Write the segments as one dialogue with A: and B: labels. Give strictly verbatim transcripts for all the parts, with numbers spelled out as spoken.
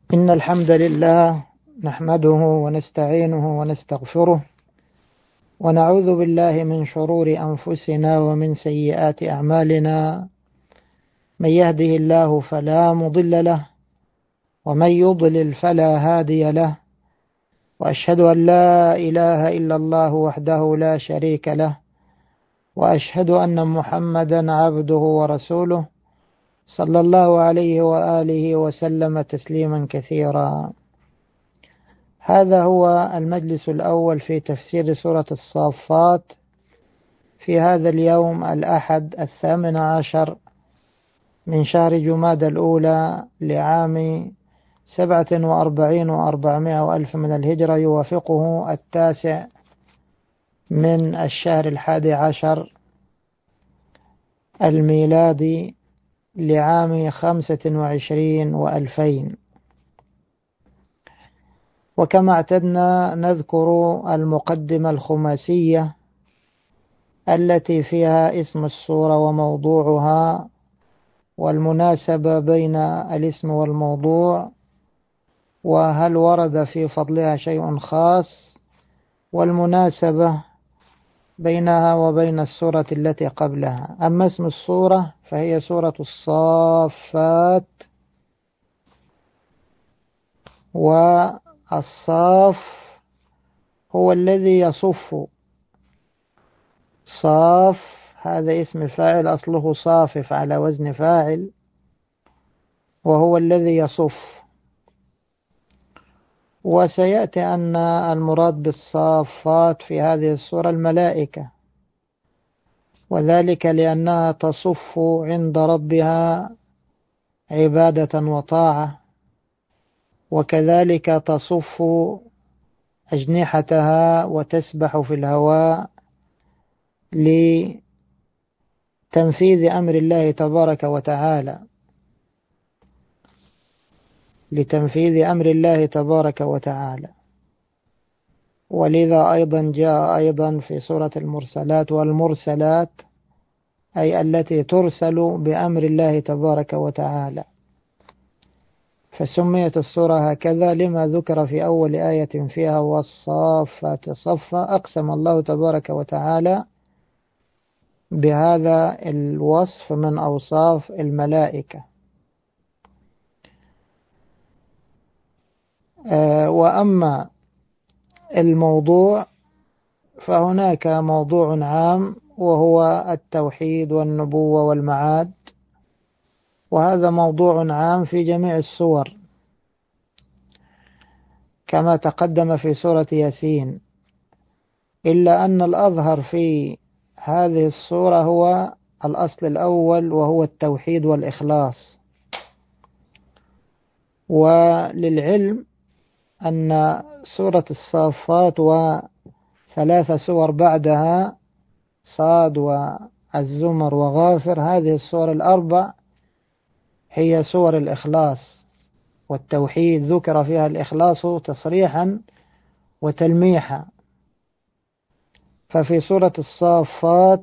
A: إن الحمد لله نحمده ونستعينه ونستغفره ونعوذ بالله من شرور أنفسنا ومن سيئات أعمالنا. من يهده الله فلا مضل له ومن يضلل فلا هادي له، وأشهد أن لا إله إلا الله وحده لا شريك له، وأشهد أن محمدا عبده ورسوله صلى الله عليه وآله وسلم تسليما كثيرا. هذا هو المجلس الأول في تفسير سورة الصافات في هذا اليوم الأحد الثامن عشر من شهر جمادى الأولى لعام سبعة وأربعين وأربعمائة وألف من الهجرة، يوافقه التاسع من الشهر الحادي عشر الميلادي لعام خمسة وعشرين وألفين. وكما اعتدنا نذكر المقدمة الخماسية التي فيها اسم السورة وموضوعها والمناسبة بين الاسم والموضوع، وهل ورد في فضلها شيء خاص، والمناسبة بينها وبين السورة التي قبلها. أما اسم السورة فهي سورة الصافات، والصاف هو الذي يصف. صاف هذا اسم فاعل أصله صافف على وزن فاعل، وهو الذي يصف. وسيأتي أن المراد بالصافات في هذه السورة الملائكة، وذلك لأنها تصف عند ربها عبادة وطاعة، وكذلك تصف أجنحتها وتسبح في الهواء لتنفيذ أمر الله تبارك وتعالى لتنفيذ أمر الله تبارك وتعالى ولذا أيضا جاء أيضا في سورة المرسلات: والمرسلات أي التي ترسل بأمر الله تبارك وتعالى. فسميت السورة هكذا لما ذكر في أول آية فيها: والصافات صفا. أقسم الله تبارك وتعالى بهذا الوصف من أوصاف الملائكة. وأما الموضوع فهناك موضوع عام وهو التوحيد والنبوة والمعاد، وهذا موضوع عام في جميع السور كما تقدم في سورة ياسين، إلا أن الأظهر في هذه السورة هو الأصل الأول وهو التوحيد والإخلاص. وللعلم أن سورة الصافات وثلاث سور بعدها صاد والزمر وغافر، هذه السور الأربع هي سور الإخلاص والتوحيد، ذكر فيها الإخلاص تصريحا وتلميحا. ففي سورة الصافات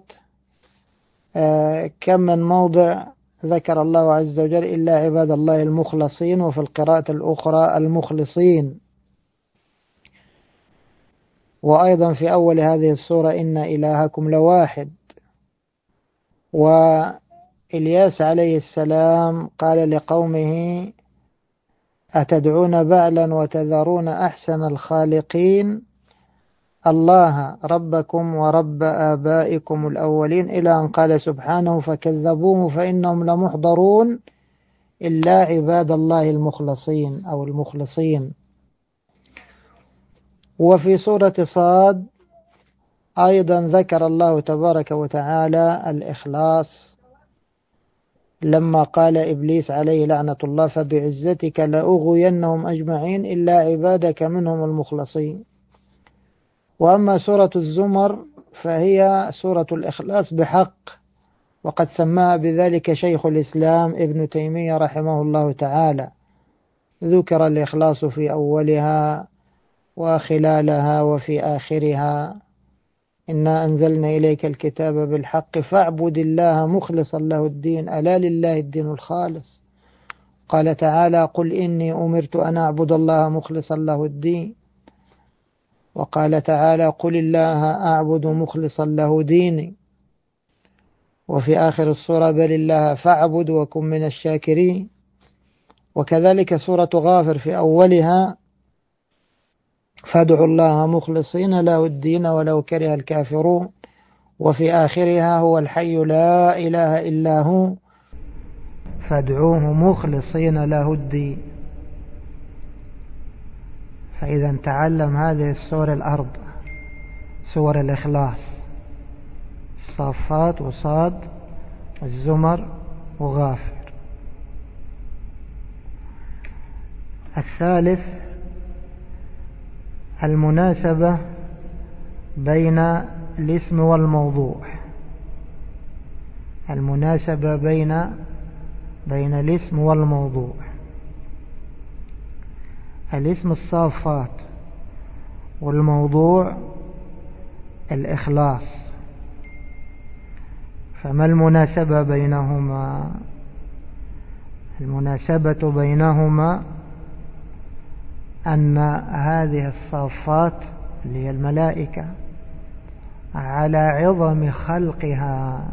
A: كم من موضع ذكر الله عز وجل إلا عباد الله المخلصين، وفي القراءة الأخرى المخلصين. وأيضا في أول هذه السورة: إن إلهكم لواحد. وإلياس عليه السلام قال لقومه: أتدعون بعلا وتذرون أحسن الخالقين الله ربكم ورب آبائكم الأولين، إلى أن قال سبحانه: فكذبوه فإنهم لمحضرون إلا عباد الله المخلصين أو المخلصين. وفي سورة صاد أيضا ذكر الله تبارك وتعالى الإخلاص لما قال إبليس عليه لعنة الله: فبعزتك لأغوينهم أجمعين إلا عبادك منهم المخلصين. وأما سورة الزمر فهي سورة الإخلاص بحق، وقد سماها بذلك شيخ الإسلام ابن تيمية رحمه الله تعالى. ذكر الإخلاص في أولها وخلالها وفي آخرها: إنا أنزلنا إليك الكتاب بالحق فاعبد الله مخلصا له الدين ألا لله الدين الخالص. قال تعالى قل إني أمرت أن أعبد الله مخلصا له الدين. وقال تعالى قل الله أعبد مخلصا له ديني. وفي آخر السورة بل الله فاعبد وكن من الشاكرين. وكذلك سورة غافر في أولها فادعوا الله مخلصين له الدين ولو كره الكافرون. وفي آخرها هو الحي لا إله إلا هو فادعوه مخلصين له الدين. فإذا تعلم هذه السور الأربع، سور الإخلاص، الصافات وصاد الزمر وغافر. الثالث المناسبة بين الاسم والموضوع، المناسبة بين بين الاسم والموضوع. الاسم الصافات والموضوع الإخلاص، فما المناسبة بينهما؟ المناسبة بينهما أن هذه الصافات اللي هي الملائكة على عظم خلقها،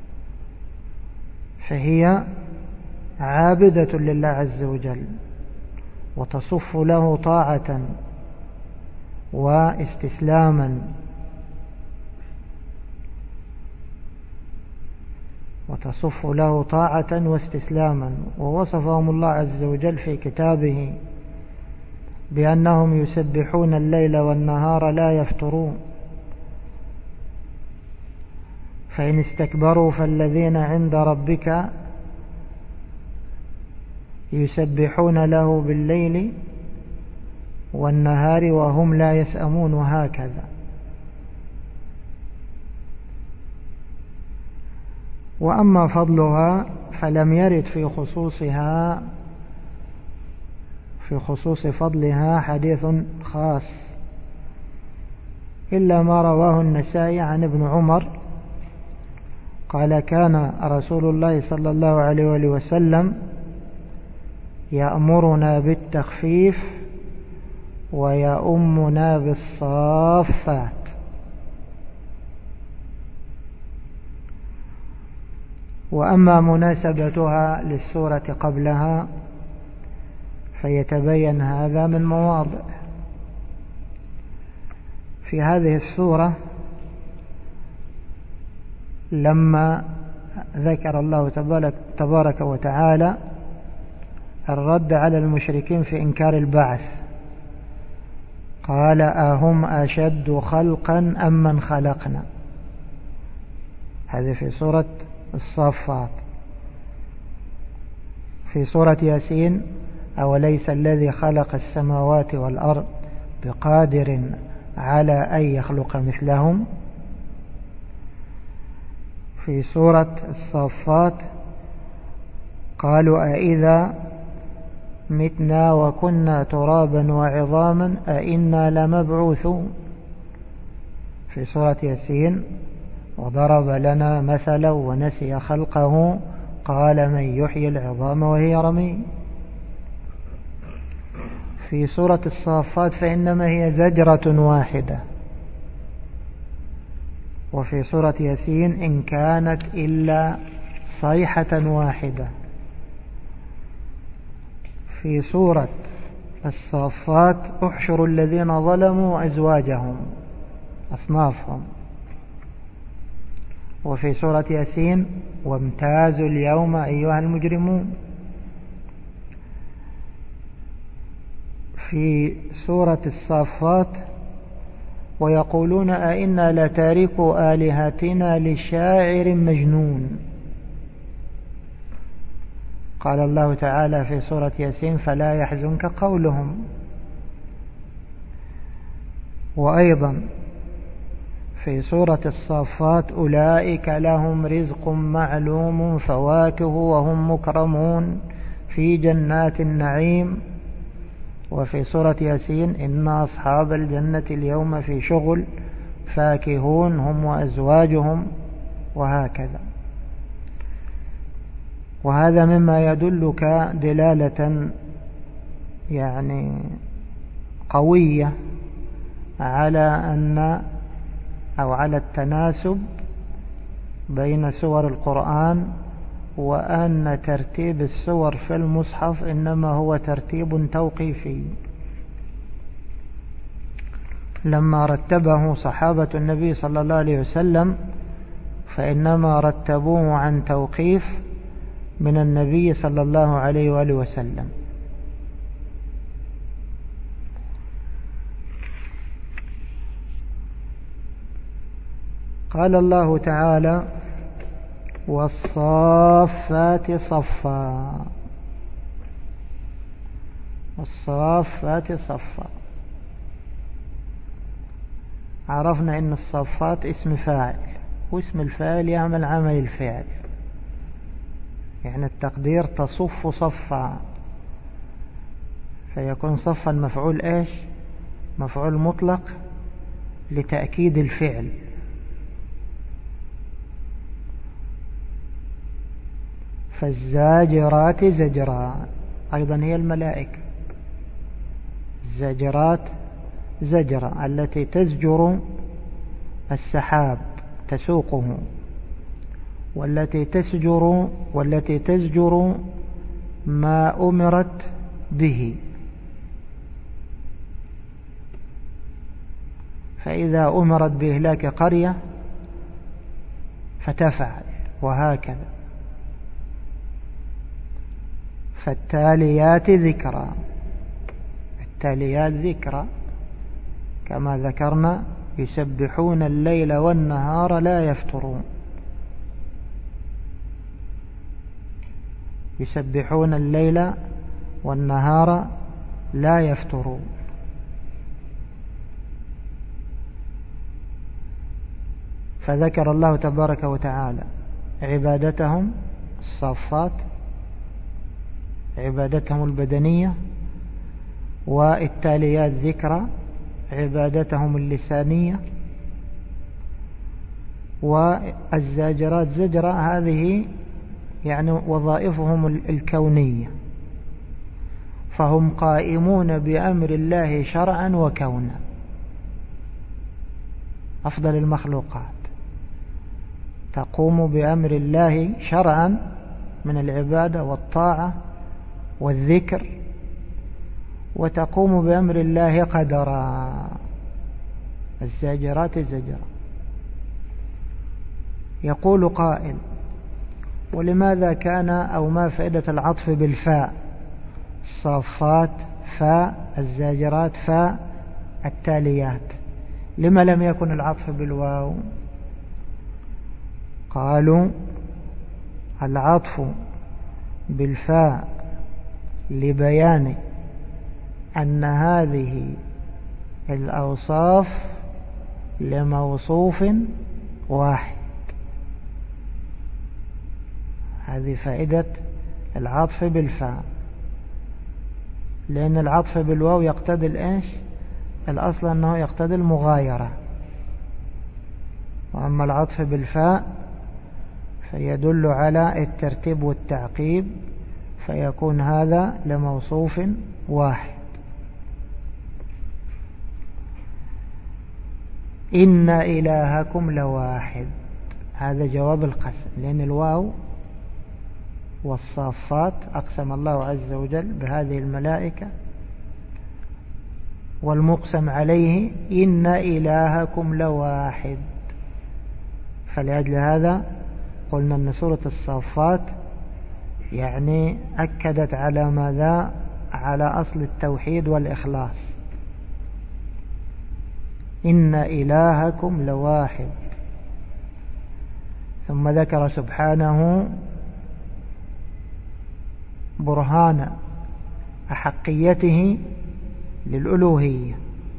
A: فهي عابدة لله عز وجل وتصف له طاعة واستسلاما، وتصف له طاعة واستسلاما. ووصفهم الله عز وجل في كتابه بأنهم يسبحون الليل والنهار لا يفترون. فإن استكبروا فالذين عند ربك يسبحون له بالليل والنهار وهم لا يسأمون، وهكذا. وأما فضلها فلم يرد في خصوصها في خصوص فضلها حديث خاص إلا ما رواه النسائي عن ابن عمر قال كان رسول الله صلى الله عليه وآله وسلم يأمرنا بالتخفيف ويؤمنا بالصافات. وأما مناسبتها للسورة قبلها فيتبين هذا من مواضع. في هذه السورة لما ذكر الله تبارك وتعالى الرد على المشركين في إنكار البعث قال أهم أشد خلقا أم من خلقنا، هذه في سورة الصافات. في سورة ياسين أوليس الذي خلق السماوات والأرض بقادر على أن يخلق مثلهم. في سورة الصافات قالوا أئذا متنا وكنا ترابا وعظاما أئنا لمبعوثون. في سورة ياسين وضرب لنا مثلا ونسي خلقه قال من يحيي العظام وهي رميم. في سورة الصافات فإنما هي زجرة واحدة. وفي سورة ياسين إن كانت إلا صيحة واحدة. في سورة الصافات احشروا الذين ظلموا أزواجهم أصنافهم. وفي سورة ياسين وامتازوا اليوم أيها المجرمون. في سورة الصافات ويقولون أئنا لتاركوا آلهتنا لشاعر مجنون. قال الله تعالى في سورة ياسين فلا يحزنك قولهم. وأيضا في سورة الصافات أولئك لهم رزق معلوم فواكه وهم مكرمون في جنات النعيم. وفي سورة ياسين إن أصحاب الجنة اليوم في شغل فاكهون هم وأزواجهم، وهكذا. وهذا مما يدلك دلالة يعني قوية على أن أو على التناسب بين سور القرآن، وأن ترتيب السور في المصحف إنما هو ترتيب توقيفي. لما رتبه صحابة النبي صلى الله عليه وسلم فإنما رتبوه عن توقيف من النبي صلى الله عليه وآله وسلم. قال الله تعالى: والصافات صفا. والصافات صفا. عرفنا ان الصفات اسم فاعل، واسم الفاعل يعمل عمل الفعل، يعني التقدير تصف صفا، فيكون صفا مفعول ايش؟ مفعول مطلق لتأكيد الفعل. فالزاجرات زجرا، أيضا هي الملائكة. الزاجرات زجرا التي تزجر السحاب تسوقه، والتي تزجر والتي تزجر ما أمرت به. فإذا أمرت بإهلاك قرية فتفعل، وهكذا. فالتاليات ذكرا. التاليات ذكرا كما ذكرنا: يسبحون الليل والنهار لا يفترون. يسبحون الليل والنهار لا يفترون. فذكر الله تبارك وتعالى عبادتهم الصافات، عبادتهم البدنية، والتاليات ذكرى عبادتهم اللسانية، والزاجرات زجرة هذه يعني وظائفهم الكونية، فهم قائمون بأمر الله شرعا وكونا. أفضل المخلوقات تقوم بأمر الله شرعا من العبادة والطاعة والذكر، وتقوم بأمر الله قدرا. الزاجرات زجرا. يقول قائل: ولماذا كان أو ما فائدة العطف بالفاء؟ الصافات فاء، الزاجرات فاء، التاليات، لما لم يكن العطف بالواو؟ قالوا: العطف بالفاء لبيان أن هذه الأوصاف لموصوف واحد. هذه فائدة العطف بالفاء، لأن العطف بالواو يقتضي الإيش؟ الأصل أنه يقتضي المغايرة، وأما العطف بالفاء فيدل على الترتيب والتعقيب، فيكون هذا لموصوف واحد. إن إلهكم لواحد، هذا جواب القسم، لأن الواو والصافات أقسم الله عز وجل بهذه الملائكة، والمقسم عليه إن إلهكم لواحد. فلأجل هذا قلنا أن سورة الصافات يعني أكدت على ماذا؟ على أصل التوحيد والإخلاص. إن إلهكم لواحد. ثم ذكر سبحانه برهان أحقيته للألوهية: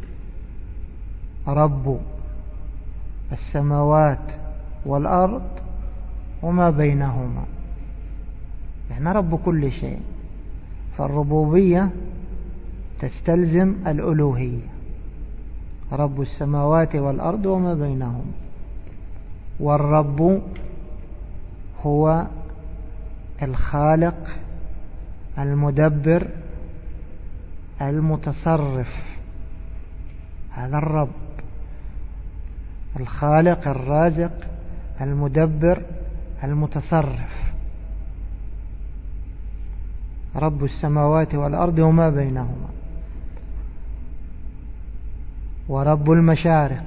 A: رب السماوات والأرض وما بينهما، يعني رب كل شيء. فالربوبية تستلزم الألوهية، رب السماوات والأرض وما بينهما. والرب هو الخالق المدبر المتصرف، هذا الرب، الخالق الرازق المدبر المتصرف، رب السماوات والأرض وما بينهما، ورب المشارق،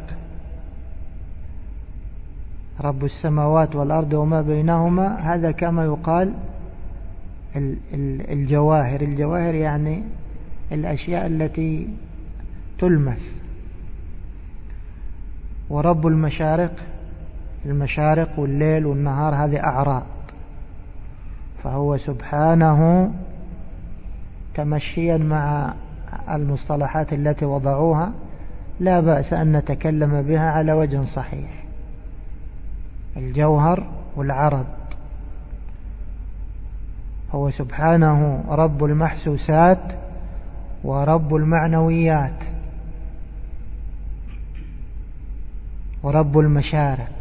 A: رب السماوات والأرض وما بينهما. هذا كما يقال الجواهر، الجواهر يعني الأشياء التي تلمس. ورب المشارق، المشارق والليل والنهار هذه أعراض، فهو سبحانه تمشيا مع المصطلحات التي وضعوها لا بأس أن نتكلم بها على وجه صحيح. الجوهر والعرض، هو سبحانه رب المحسوسات ورب المعنويات ورب المشارق.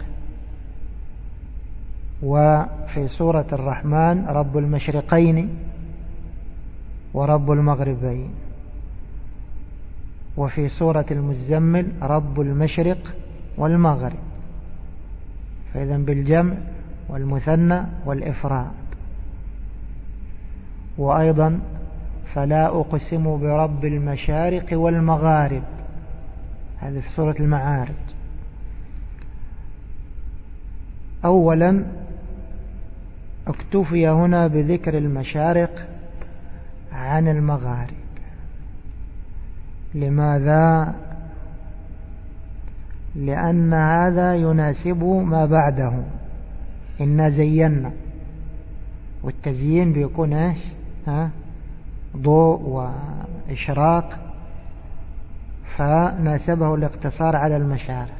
A: وفي سورة الرحمن رب المشرقين ورب المغربين. وفي سورة المزمل رب المشرق والمغرب، فإذا بالجمع والمثنى والإفراد. وأيضا فلا أقسم برب المشارق والمغارب، هذا في سورة المعارج. أولا اكتفي هنا بذكر المشارق عن المغارب. لماذا؟ لأن هذا يناسب ما بعده، إنا زينا، والتزيين بيكون ايش؟ ها؟ ضوء وإشراق، فناسبه الاقتصار على المشارق،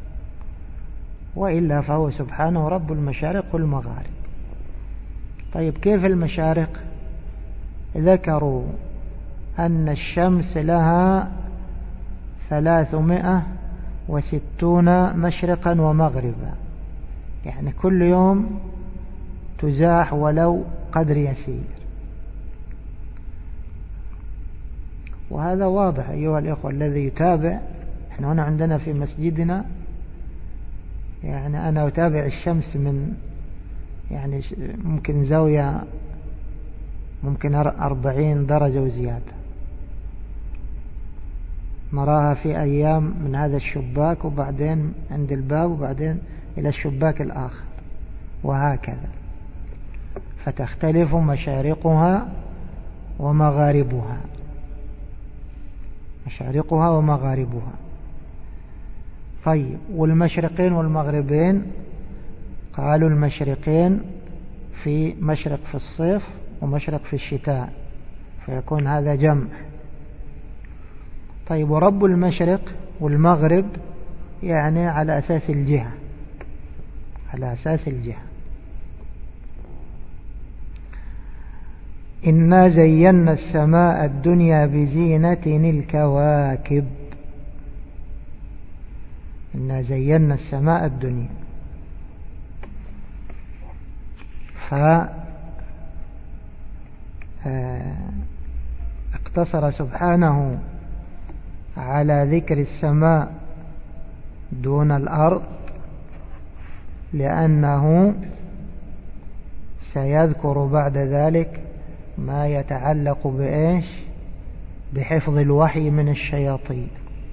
A: وإلا فهو سبحانه رب المشارق والمغارب. طيب كيف المشارق؟ ذكروا أن الشمس لها ثلاثمائة وستون مشرقا ومغربا، يعني كل يوم تزاح ولو قدر يسير. وهذا واضح أيها الإخوة الذي يتابع. احنا هنا عندنا في مسجدنا، يعني أنا أتابع الشمس من يعني ممكن زاوية ممكن أربعين درجة وزيادة، نراها في أيام من هذا الشباك، وبعدين عند الباب، وبعدين إلى الشباك الآخر، وهكذا. فتختلف مشارقها ومغاربها، مشارقها ومغاربها. طيب والمشرقين والمغربين؟ قالوا المشرقين في مشرق في الصيف ومشرق في الشتاء، فيكون هذا جمع. طيب ورب المشرق والمغرب يعني على أساس الجهة، على أساس الجهة. إنا زينا السماء الدنيا بزينة الكواكب. إنا زينا السماء الدنيا، فاقتصر سبحانه على ذكر السماء دون الأرض، لأنه سيذكر بعد ذلك ما يتعلق بإيش؟ بحفظ الوحي من الشياطين.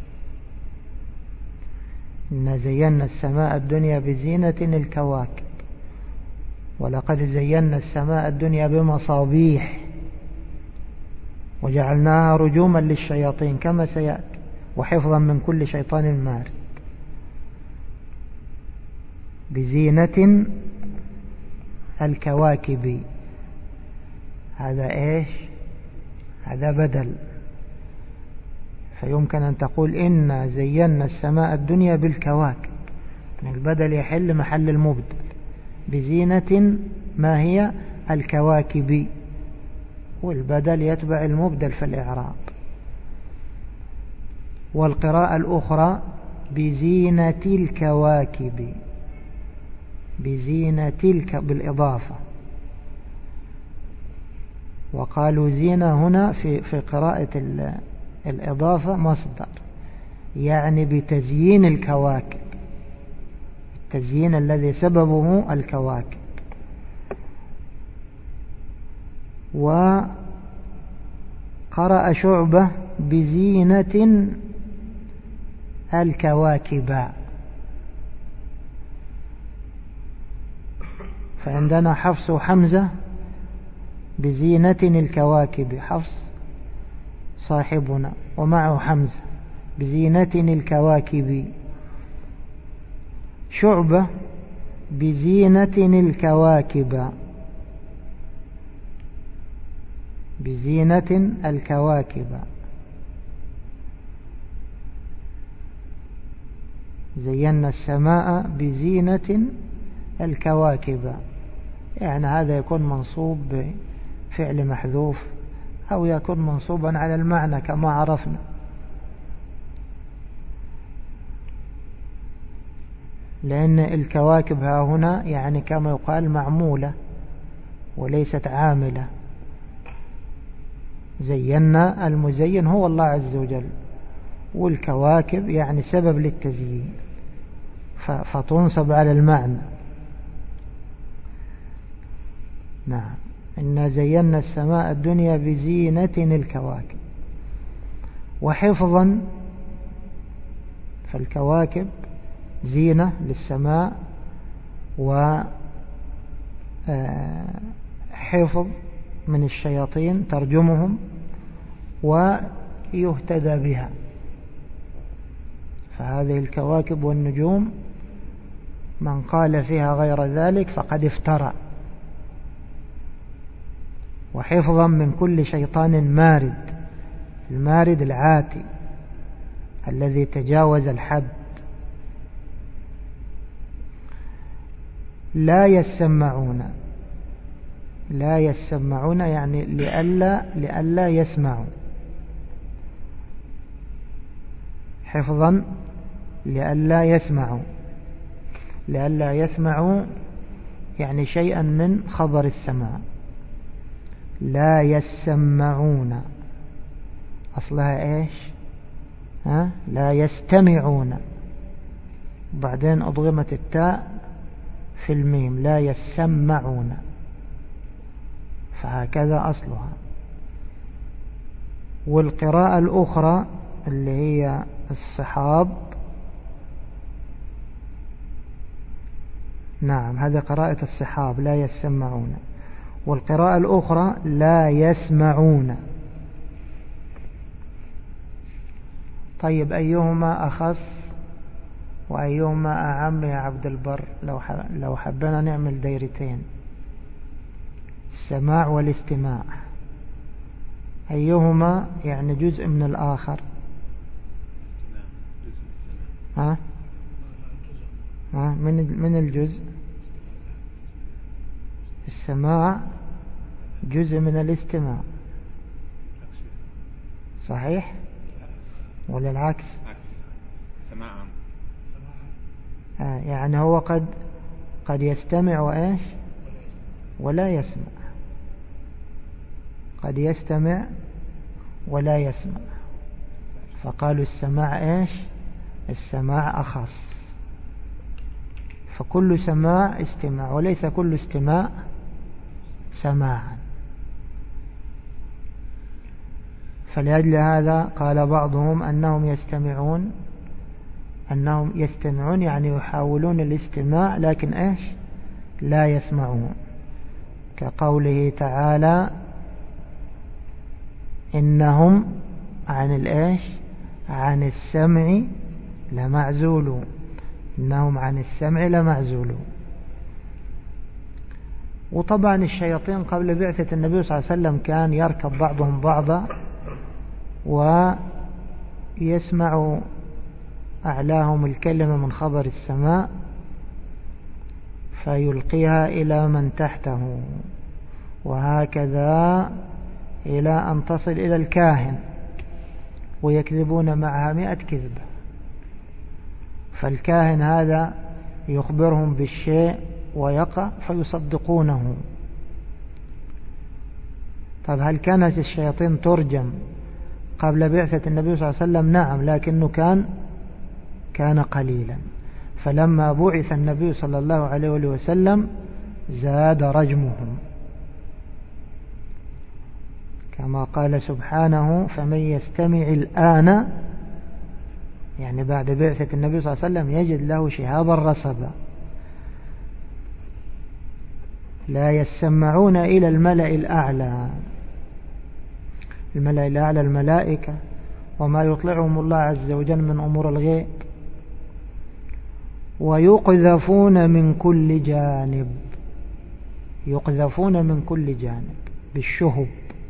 A: إنا زينا السماء الدنيا بزينة الكواكب، ولقد زينا السماء الدنيا بمصابيح وجعلناها رجوما للشياطين كما سيأتي، وحفظا من كل شيطان مارد. بزينة الكواكب، هذا إيش؟ هذا بدل. فيمكن أن تقول إنا زينا السماء الدنيا بالكواكب، البدل يحل محل المبدل. بزينة ما هي؟ الكواكب، والبدل يتبع المبدل في الإعراب. والقراءة الأخرى بزينة الكواكب، بزينة الك بالإضافة، وقالوا زينة هنا في في قراءة الإضافة مصدر، يعني بتزيين الكواكب، التزيين الذي سببه الكواكب. وقرأ شعبة بزينة الكواكب. فعندنا حفص وحمزة بزينة الكواكب، حفص صاحبنا ومعه حمزة بزينة الكواكب. شعبة بزينة الكواكب، بزينة الكواكب. زينا السماء بزينة الكواكب، يعني هذا يكون منصوب بفعل محذوف أو يكون منصوبا على المعنى كما عرفنا. لأن الكواكب ها هنا يعني كما يقال معمولة وليست عاملة. زينا، المزين هو الله عز وجل، والكواكب يعني سبب للتزيين فتنصب على المعنى. نعم، إنا زينا السماء الدنيا بزينة الكواكب. وحفظا، فالكواكب زينة للسماء وحفظ من الشياطين ترجمهم ويهتدى بها. فهذه الكواكب والنجوم من قال فيها غير ذلك فقد افترى. وحفظا من كل شيطان مارد، المارد العاتي الذي تجاوز الحد. لا يسمعون، لا يسمعون يعني لئلا لئلا يسمعوا. حفظا لئلا يسمعوا، لئلا يسمعوا يعني شيئا من خبر السماء. لا يسمعون أصلها إيش؟ ها؟ لا يستمعون، بعدين أضغمت التاء في الميم، لا يسمعون، فهكذا أصلها. والقراءة الأخرى اللي هي الصحاب، نعم هذا قراءة الصحاب لا يسمعون. والقراءة الأخرى لا يسمعون. طيب أيهما أخص وأيهما أعم يا عبد البر؟ لو لو حبنا نعمل دايرتين، السماع والاستماع، أيهما يعني جزء من الآخر؟ ها؟ ها؟ من من الجزء؟ السماع جزء من الاستماع، صحيح ولا العكس؟
B: سماع
A: آه يعني هو قد قد يستمع وإيش ولا يسمع، قد يستمع ولا يسمع. فقالوا السماع إيش؟ السماع أخص. فكل سماع استماع وليس كل استماع سماعا. فلأجل هذا قال بعضهم أنهم يستمعون، أنهم يستمعون يعني يحاولون الاستماع لكن إيش؟ لا يسمعون. كقوله تعالى إنهم عن الإيش؟ عن السمع لمعزولون، إنهم عن السمع لمعزولون. وطبعا الشياطين قبل بعثة النبي صلى الله عليه وسلم كان يركب بعضهم بعضا ويسمع أعلاهم الكلمة من خبر السماء فيلقيها إلى من تحته، وهكذا إلى أن تصل إلى الكاهن ويكذبون معها مئة كذبة. فالكاهن هذا يخبرهم بالشيء ويقع فيصدقونه. طب هل كانت الشياطين ترجم قبل بعثة النبي صلى الله عليه وسلم؟ نعم، لكنه كان كان قليلا. فلما بعث النبي صلى الله عليه وسلم زاد رجمهم، كما قال سبحانه: فمن يستمع الآن، يعني بعد بعثة النبي صلى الله عليه وسلم، يجد له شهابا رصدا. لا يسمعون إلى الملأ الأعلى. الملأ الأعلى الملائكة، وما يطلعهم الله عز وجل من أمور الغيب. ويقذفون من كل جانب، يقذفون من كل جانب بالشهب،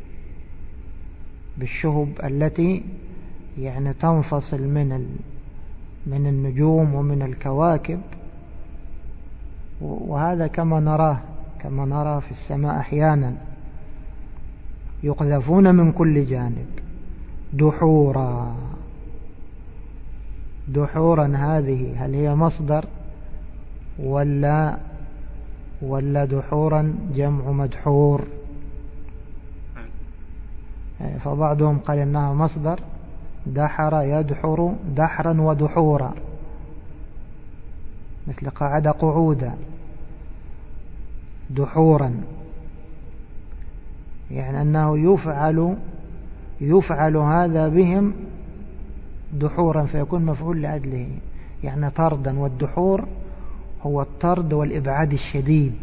A: بالشهب التي يعني تنفصل من من النجوم ومن الكواكب. وهذا كما نراه كما نرى في السماء أحيانا. يقذفون من كل جانب دحورا. دحورا هذه هل هي مصدر ولا ولا دحورا جمع مدحور؟ فبعضهم قال إنها مصدر، دحر يدحر دحرا ودحورا، مثل قعد قعودا. دحورا يعني أنه يفعل يفعل هذا بهم دحورا، فيكون مفعول لأجله، يعني طردا. والدحور هو الطرد والإبعاد الشديد.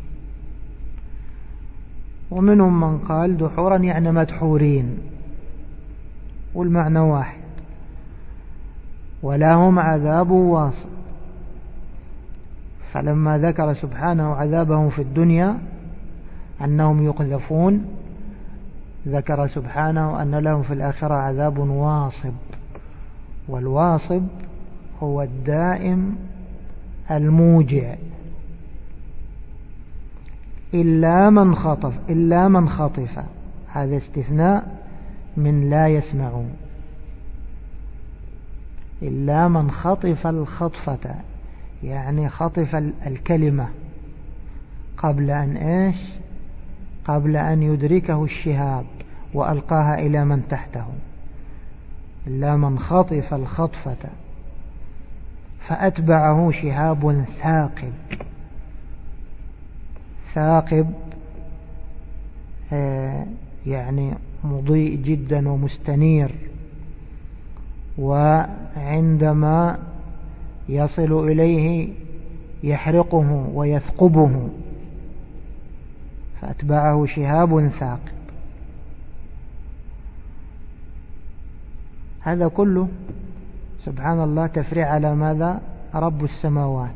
A: ومنهم من قال دحورا يعني مدحورين، والمعنى واحد. ولهم عذاب واصب. فلما ذكر سبحانه عذابهم في الدنيا أنهم يقذفون، ذكر سبحانه أن لهم في الآخرة عذاب واصب. والواصب هو الدائم الموجع، إلا من خطف إلا من خطف. هذا استثناء من لا يسمعون. إلا من خطف الخطفة، يعني خطف الكلمة قبل أن إيش قبل أن يدركه الشهاب وألقاها إلى من تحته. إلا من خطف الخطفة فأتبعه شهاب ثاقب. ثاقب يعني مضيء جدا ومستنير، وعندما يصل إليه يحرقه ويثقبه. فأتبعه شهاب ثاقب. هذا كله سبحان الله تفريع على ماذا؟ رب السماوات.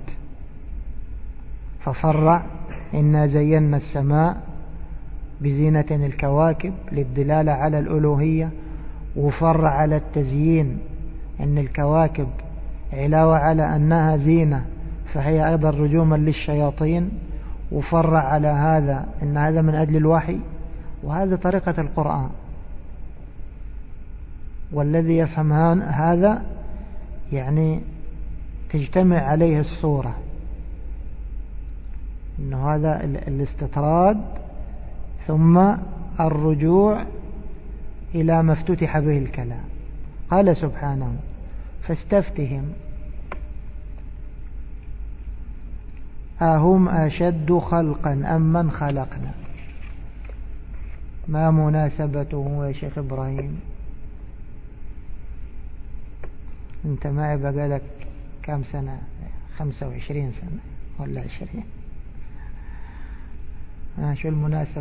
A: ففرع: إنا زينا السماء بزينة الكواكب، للدلالة على الألوهية. وفرع على التزيين، أن الكواكب علاوة على أنها زينة فهي أيضا رجوما للشياطين. وفرع على هذا أن هذا من أجل الوحي، وهذا طريقة القرآن. والذي يفهم هذا يعني تجتمع عليه الصورة، إنه هذا الاستطراد ثم الرجوع إلى ما افتتح به الكلام. قال سبحانه: فاستفتهم أهم أشد خلقا أم من خلقنا. ما مناسبته يا شيخ إبراهيم؟ أنت معي بقالك كم سنة؟ خمسة وعشرين سنة ولا عشرين؟ آه شو المناسبة؟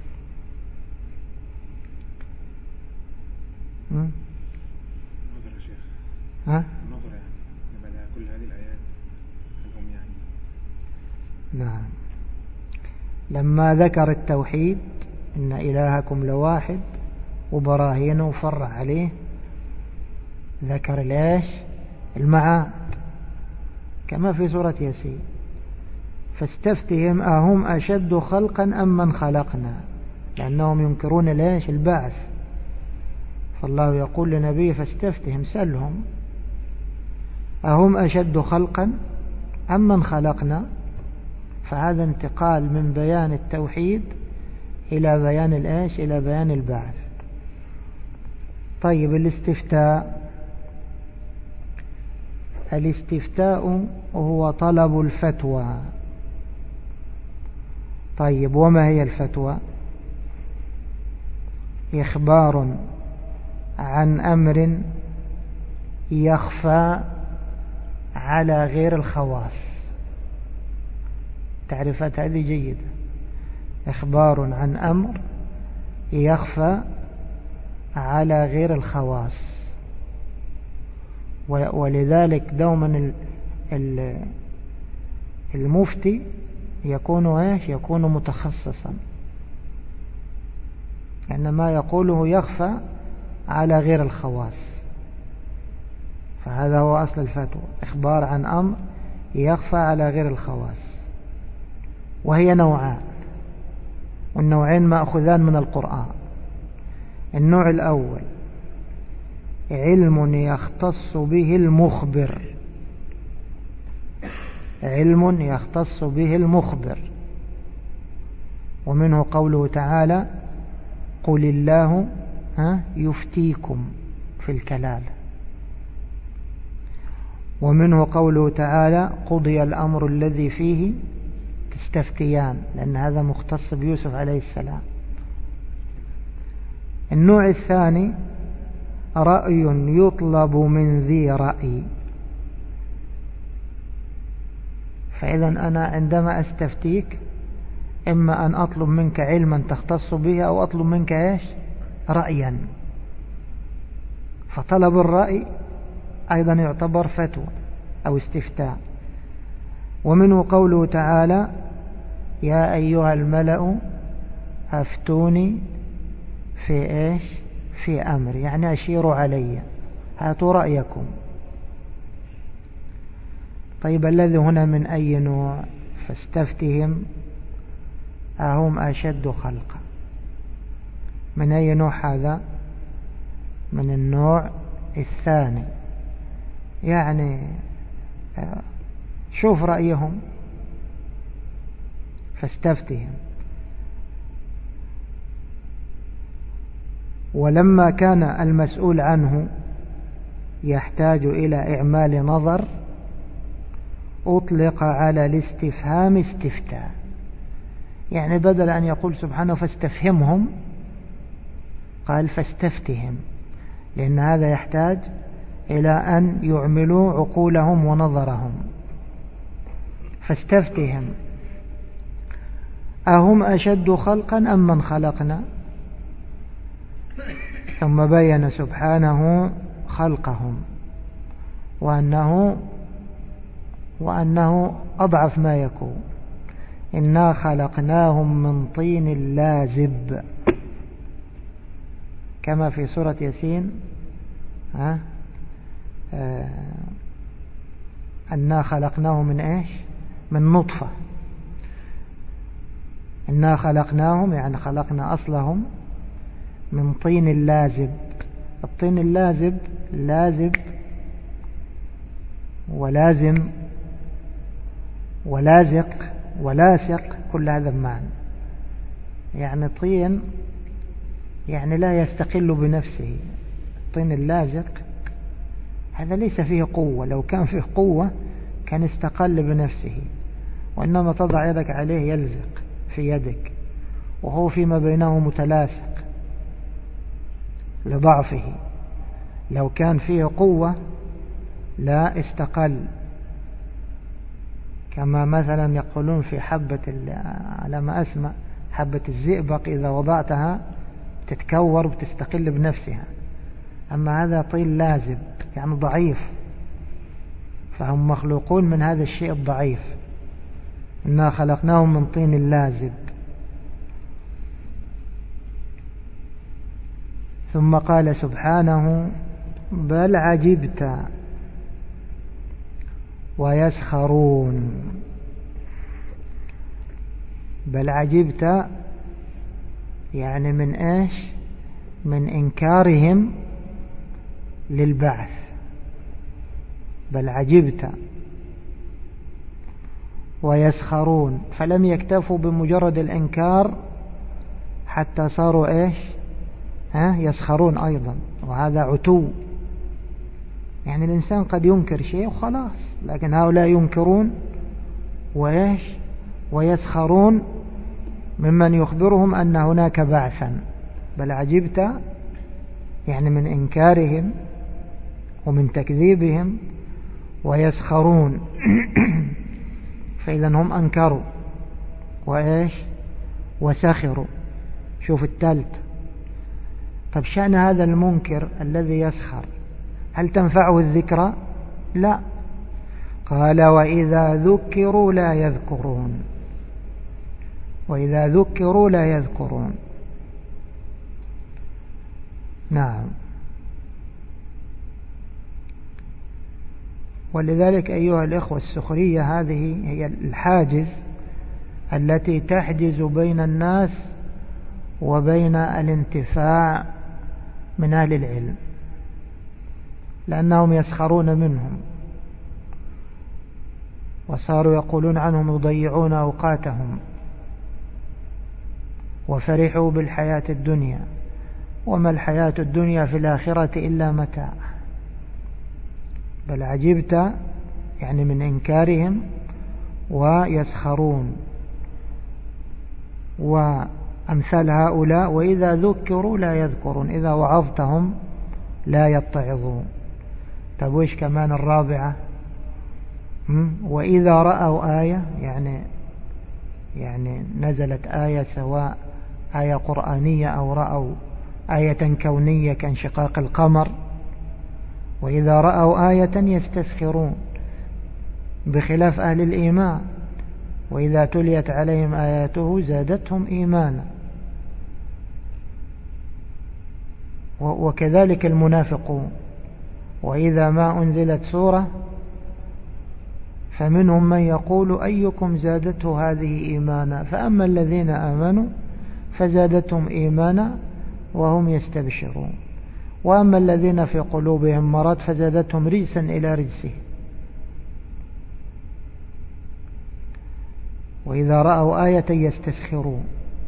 B: نظر يا شيخ.
A: ها؟
B: نظر يعني بعد كل هذه الآيات هم يعني.
A: نعم. لما ذكر التوحيد إن إلهكم لواحد وبراهينه وفرع عليه، ذكر ليش المعاد كما في سورة ياسين: فاستفتهم أهم أشد خلقا أم من خلقنا، لأنهم ينكرون ليش البعث. فالله يقول لنبيه: فاستفتهم، سلهم أهم أشد خلقا أم من خلقنا. فهذا انتقال من بيان التوحيد إلى بيان الإيش؟ إلى بيان البعث. طيب الاستفتاء، الاستفتاء هو طلب الفتوى. طيب وما هي الفتوى؟ إخبار عن أمر يخفى على غير الخواص. تعرفت هذه جيدة. إخبار عن أمر يخفى على غير الخواص، ولذلك دوما المفتي يكون ايش؟ يكون متخصصا، لأن ما يقوله يخفى على غير الخواص. فهذا هو أصل الفتوى، إخبار عن أمر يخفى على غير الخواص. وهي نوعان، والنوعين مأخذان من القرآن. النوع الأول علم يختص به المخبر، علم يختص به المخبر، ومنه قوله تعالى قل الله يفتيكم في الكلالة، ومنه قوله تعالى قضي الأمر الذي فيه تستفتيان، لأن هذا مختص بيوسف عليه السلام. النوع الثاني رأي يطلب من ذي رأي. فإذا أنا عندما أستفتيك إما أن أطلب منك علما تختص به أو أطلب منك إيش؟ رأيا. فطلب الرأي أيضا يعتبر فتوى أو استفتاء. ومنه قوله تعالى يا أيها الملأ أفتوني في إيش؟ في أمر، يعني أشيروا علي، هاتوا رأيكم. طيب الذي هنا من أي نوع؟ فاستفتهم أهم أشد خلقا. من أي نوع هذا؟ من النوع الثاني، يعني شوف رأيهم فاستفتهم. ولما كان المسؤول عنه يحتاج إلى إعمال نظر أطلق على الاستفهام استفتاء، يعني بدل أن يقول سبحانه فاستفهمهم قال فاستفتهم، لأن هذا يحتاج إلى أن يعملوا عقولهم ونظرهم. فاستفتهم أهم أشد خلقا أم من خلقنا؟ ثم بين سبحانه خلقهم وأنه وأنه أضعف ما يكون. إنا خلقناهم من طين لازب، كما في سورة ياسين ها آه أنا خلقناهم من إيش؟ من نطفة. إنا خلقناهم يعني خلقنا أصلهم من طين لازب. الطين اللازب لازب ولازم ولازق ولاسق، كل هذا بمعنى، يعني طين يعني لا يستقل بنفسه. الطين اللازق هذا ليس فيه قوة، لو كان فيه قوة كان استقل بنفسه، وإنما تضع يدك عليه يلزق في يدك، وهو فيما بينه متلاصق لضعفه. لو كان فيه قوة لا استقل، كما مثلا يقولون في حبة على ما أسمع حبة الزئبق إذا وضعتها تتكور وتستقل بنفسها، أما هذا طين لازب يعني ضعيف، فهم مخلوقون من هذا الشيء الضعيف. إنا خلقناهم من طين لازب. ثم قال سبحانه بل عجبت ويسخرون. بل عجبت يعني من ايش؟ من انكارهم للبعث. بل عجبت ويسخرون، فلم يكتفوا بمجرد الانكار، حتى صاروا إيش ها يسخرون أيضا، وهذا عتو. يعني الإنسان قد ينكر شيء وخلاص، لكن هؤلاء ينكرون وإيش ويسخرون ممن يخبرهم أن هناك بعثا. بل عجبت يعني من إنكارهم ومن تكذيبهم، ويسخرون فإذا هم أنكروا وإيش وسخروا. شوف التالت. طب شأن هذا المنكر الذي يسخر، هل تنفعه الذكرى؟ لا. قال وإذا ذكروا لا يذكرون، وإذا ذكروا لا يذكرون. نعم. ولذلك أيها الإخوة السخرية هذه هي الحاجز التي تحجز بين الناس وبين الانتفاع من أهل العلم، لأنهم يسخرون منهم وصاروا يقولون عنهم يضيعون أوقاتهم، وفرحوا بالحياة الدنيا، وما الحياة الدنيا في الآخرة إلا متاع. بل عجبت يعني من إنكارهم ويسخرون. وأمثال هؤلاء وإذا ذكروا لا يذكرون، إذا وعظتهم لا يتعظون. طب وإيش كمان الرابعة؟ وإذا رأوا آية، يعني يعني نزلت آية سواء آية قرآنية أو رأوا آية كونية كانشقاق القمر، وإذا رأوا آية يستسخرون، بخلاف أهل الإيمان وإذا تليت عليهم آياته زادتهم إيمانا. وكذلك المنافقون، وإذا ما أنزلت سورة فمنهم من يقول أيكم زادته هذه إيمانا، فأما الذين آمنوا فزادتهم إيمانا وهم يستبشرون، وأما الذين في قلوبهم مرض فزادتهم رجسا إلى رجسهم. وإذا رأوا آية يستسخرون.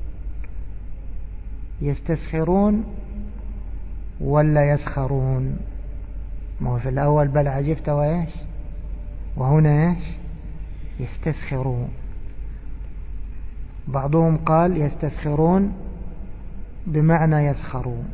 A: يستسخرون ولا يسخرون؟ ما هو في الأول بل عجبت وإيش، وهنا إيش يستسخرون. بعضهم قال يستسخرون بمعنى يسخرون.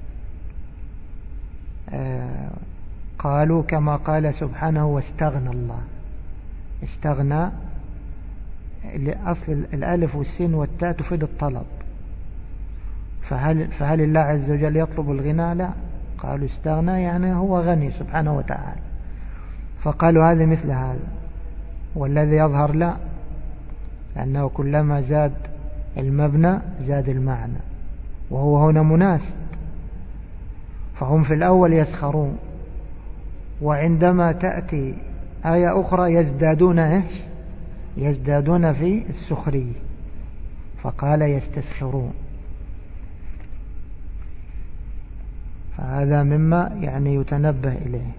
A: آه قالوا كما قال سبحانه واستغنى الله. استغنى، أصل الألف والسين والتاء تفيد الطلب، فهل, فهل الله عز وجل يطلب الغنى؟ لا. قالوا استغنى يعني هو غني سبحانه وتعالى، فقالوا هذا مثل هذا. والذي يظهر لا، لأنه كلما زاد المبنى زاد المعنى، وهو هنا مناسب. فهم في الأول يسخرون، وعندما تأتي آية أخرى يزدادون إيش يزدادون في السخرية، فقال يستسخرون. فهذا مما يعني يتنبه إليه.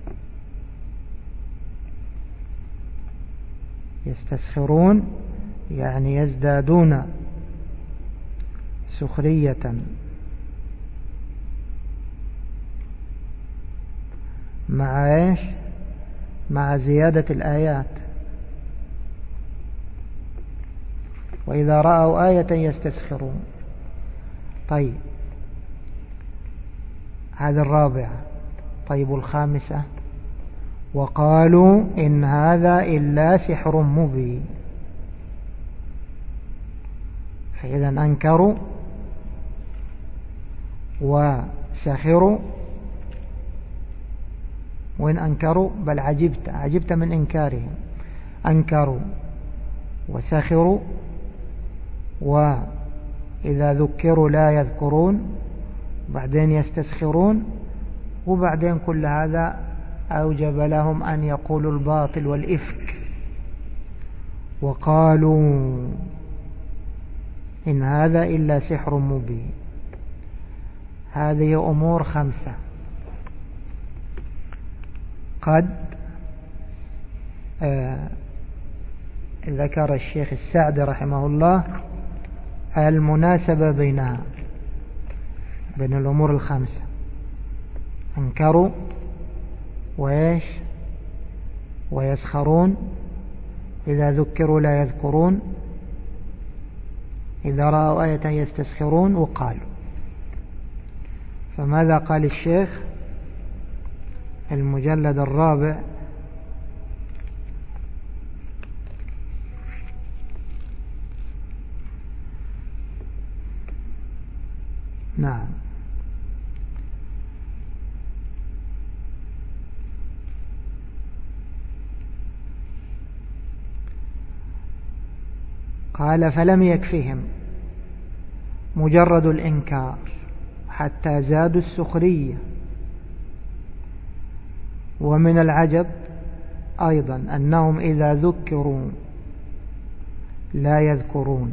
A: يستسخرون يعني يزدادون سخرية مع إيش مع زيادة الآيات. وإذا رأوا آية يستسخرون. طيب هذا الرابعة. طيب الخامسة، وقالوا إن هذا إلا سحر مبين. فإذا أنكروا وسخروا. وإن أنكروا بل عجبت عجبت من إنكارهم. أنكروا وسخروا، وإذا ذكروا لا يذكرون، بعدين يستسخرون، وبعدين كل هذا أوجب لهم أن يقولوا الباطل والإفك. وقالوا إن هذا إلا سحر مبين. هذه أمور خمسة قد آه ذكر الشيخ السعدي رحمه الله المناسبة بينها بين الأمور الخمسة. أنكروا وإيش ويسخرون، إذا ذكروا لا يذكرون، إذا رأوا آية يستسخرون، وقالوا. فماذا قال الشيخ؟ المجلد الرابع نعم قال: فلم يكفهم مجرد الإنكار حتى زادوا السخرية. ومن العجب أيضا أنهم إذا ذكروا لا يذكرون.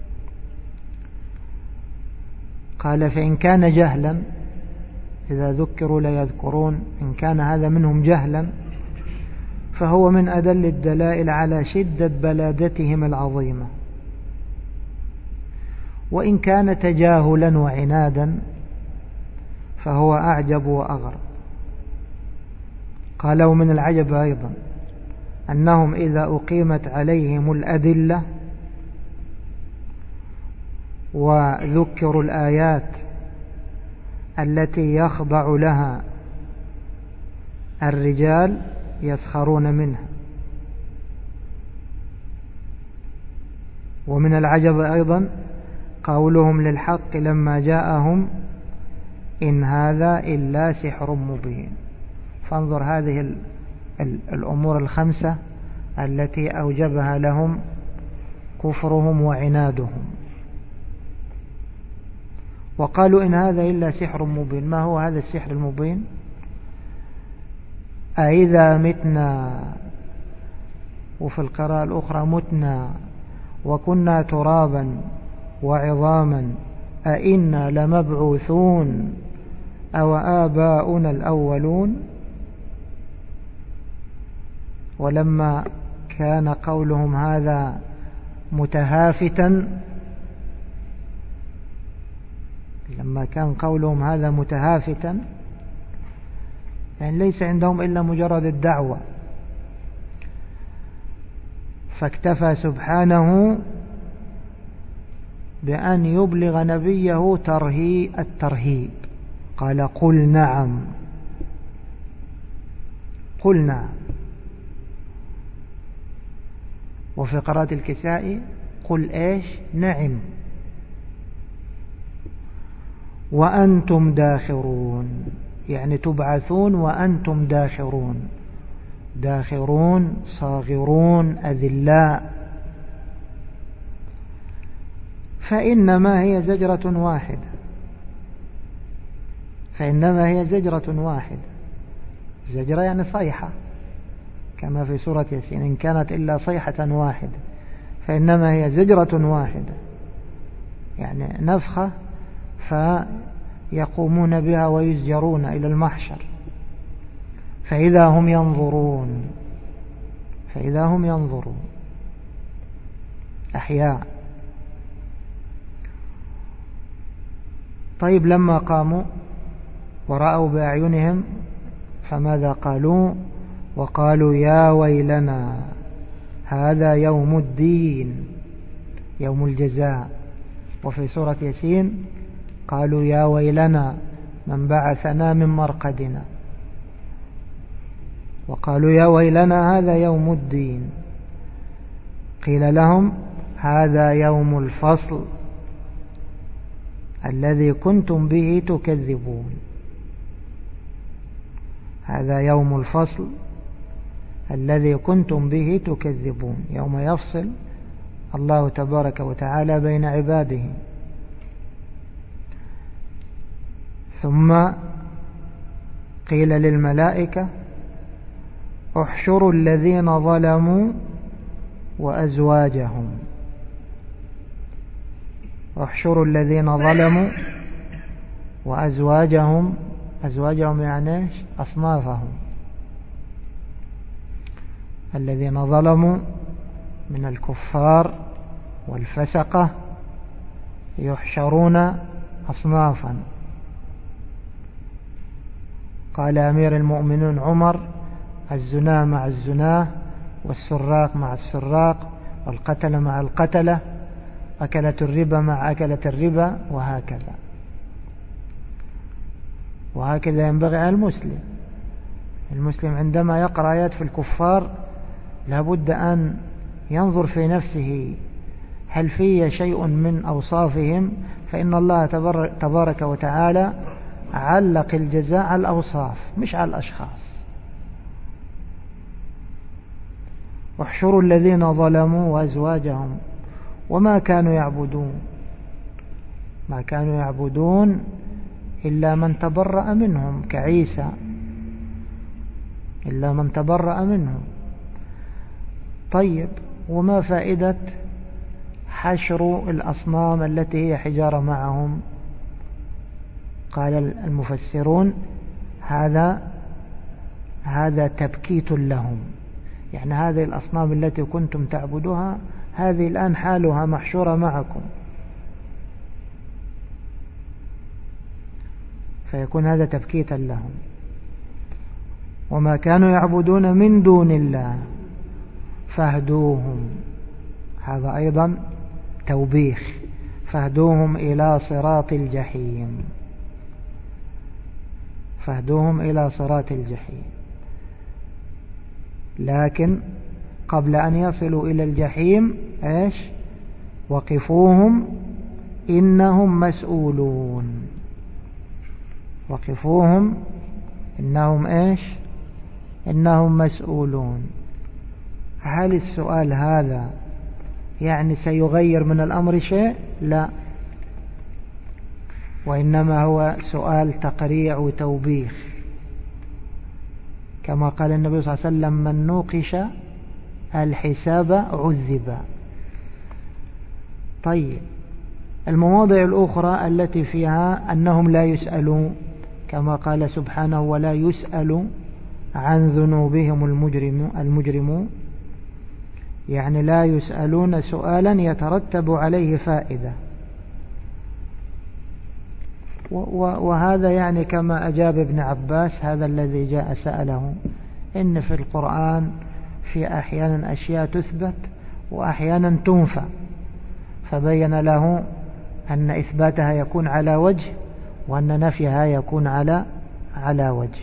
A: قال: فإن كان جهلا، إذا ذكروا لا يذكرون، إن كان هذا منهم جهلا فهو من أدل الدلائل على شدة بلادتهم العظيمة. وإن كان تجاهلا وعنادا فهو أعجب وأغرب. قالوا: من العجب أيضا أنهم إذا أقيمت عليهم الأدلة وذكروا الآيات التي يخضع لها الرجال يسخرون منها. ومن العجب أيضا قولهم للحق لما جاءهم: إن هذا إلا سحر مبين. فانظر هذه الأمور الخمسة التي أوجبها لهم كفرهم وعنادهم. وقالوا: إن هذا إلا سحر مبين. ما هو هذا السحر المبين؟ أإذا متنا، وفي القراءة الأخرى متنا وكنا ترابا وعظاما أئنا لمبعوثون أو آباؤنا الأولون. ولما كان قولهم هذا متهافتا لما كان قولهم هذا متهافتا يعني ليس عندهم إلا مجرد الدعوة، فاكتفى سبحانه بأن يبلغ نبيه ترهي الترهيب. قال: قل نعم، قل نعم. وفي قراءة الكسائي: قل إيش نعم وأنتم داخرون، يعني تبعثون وأنتم داخرون، داخرون صاغرون أذلاء. فإنما هي زجرة واحدة، فإنما هي زجرة واحدة. زجرة يعني صيحة، كما في سورة ياسين: إن كانت إلا صيحة واحدة. فإنما هي زجرة واحدة، يعني نفخة فيقومون بها ويزجرون إلى المحشر. فإذا هم ينظرون، فإذا هم ينظرون أحياء. طيب، لما قاموا ورأوا بأعينهم فماذا قالوا؟ وقالوا: يا ويلنا هذا يوم الدين، يوم الجزاء. وفي سورة ياسين قالوا: يا ويلنا من بعثنا من مرقدنا. وقالوا: يا ويلنا هذا يوم الدين. قيل لهم: هذا يوم الفصل الذي كنتم به تكذبون. هذا يوم الفصل الذي كنتم به تكذبون، يوم يفصل الله تبارك وتعالى بين عباده. ثم قيل للملائكة: احشروا الذين ظلموا وأزواجهم. احشروا الذين ظلموا وأزواجهم. أزواجهم يعني أصنافهم، الذين ظلموا من الكفار والفسقة يحشرون أصنافا. قال أمير المؤمنين عمر: الزنا مع الزناه، والسراق مع السراق، والقتل مع القتلة، أكلة الربا مع أكلة الربا، وهكذا وهكذا ينبغي على المسلم. المسلم عندما يقرأ آيات في الكفار لابد أن ينظر في نفسه هل في شيء من أوصافهم، فإن الله تبارك وتعالى علق الجزاء على الأوصاف مش على الأشخاص. واحشروا الذين ظلموا وأزواجهم وما كانوا يعبدون ما كانوا يعبدون إلا من تبرأ منهم كعيسى، إلا من تبرأ منهم. طيب، وما فائدة حشر الأصنام التي هي حجارة معهم؟ قال المفسرون: هذا هذا تبكيت لهم، يعني هذه الأصنام التي كنتم تعبدوها هذه الآن حالها محشورة معكم، فيكون هذا تبكيتا لهم. وما كانوا يعبدون من دون الله فاهدوهم، هذا أيضا توبيخ، فاهدوهم إلى صراط الجحيم، فاهدوهم إلى صراط الجحيم. لكن قبل أن يصلوا إلى الجحيم إيش؟ وقفوهم إنهم مسؤولون. وقفوهم إنهم إيش؟ إنهم مسؤولون. هل السؤال هذا يعني سيغير من الأمر شيء؟ لا، وإنما هو سؤال تقريع وتوبيخ، كما قال النبي صلى الله عليه وسلم: من نوقش الحساب عذب. طيب، المواضع الأخرى التي فيها أنهم لا يسألون، كما قال سبحانه: ولا يسأل عن ذنوبهم المجرم المجرمون، يعني لا يسألون سؤالا يترتب عليه فائدة. وهذا يعني كما أجاب ابن عباس هذا الذي جاء سأله، إن في القرآن في أحيانا أشياء تثبت وأحيانا تنفى، فبين له أن إثباتها يكون على وجه وأن نفيها يكون على على وجه.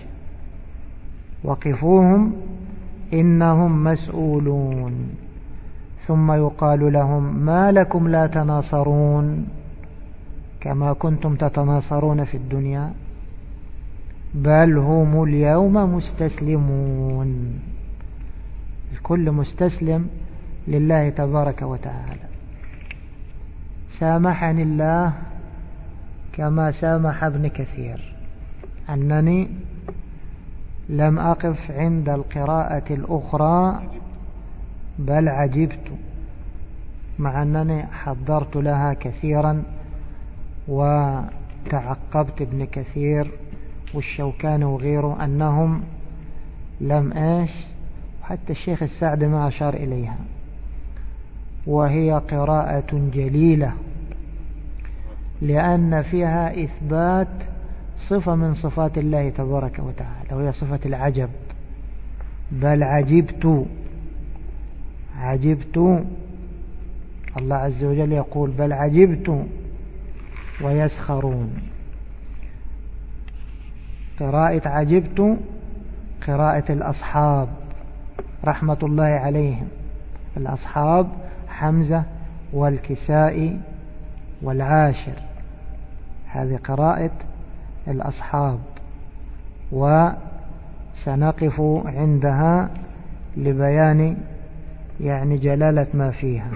A: وقفوهم إنهم مسؤولون. ثم يقال لهم: ما لكم لا تناصرون كما كنتم تتناصرون في الدنيا، بل هم اليوم مستسلمون. الكل مستسلم لله تبارك وتعالى. سامحني الله كما سامح ابن كثير أنني لم أقف عند القراءة الأخرى، بل عجبت، مع أنني حضرت لها كثيرا وتعقبت ابن كثير والشوكاني وغيره أنهم لم إيش، حتى الشيخ السعدي ما أشار إليها، وهي قراءة جليلة لأن فيها إثبات صفة من صفات الله تبارك وتعالى، وهي صفة العجب. بل عجبت عجبت الله عز وجل يقول: بل عجبت ويسخرون. قراءة عجبت قراءة الأصحاب رحمة الله عليهم، الأصحاب حمزة والكسائي والعاشر، هذه قراءة الأصحاب، وسنقف عندها لبيان يعني جلالة ما فيها.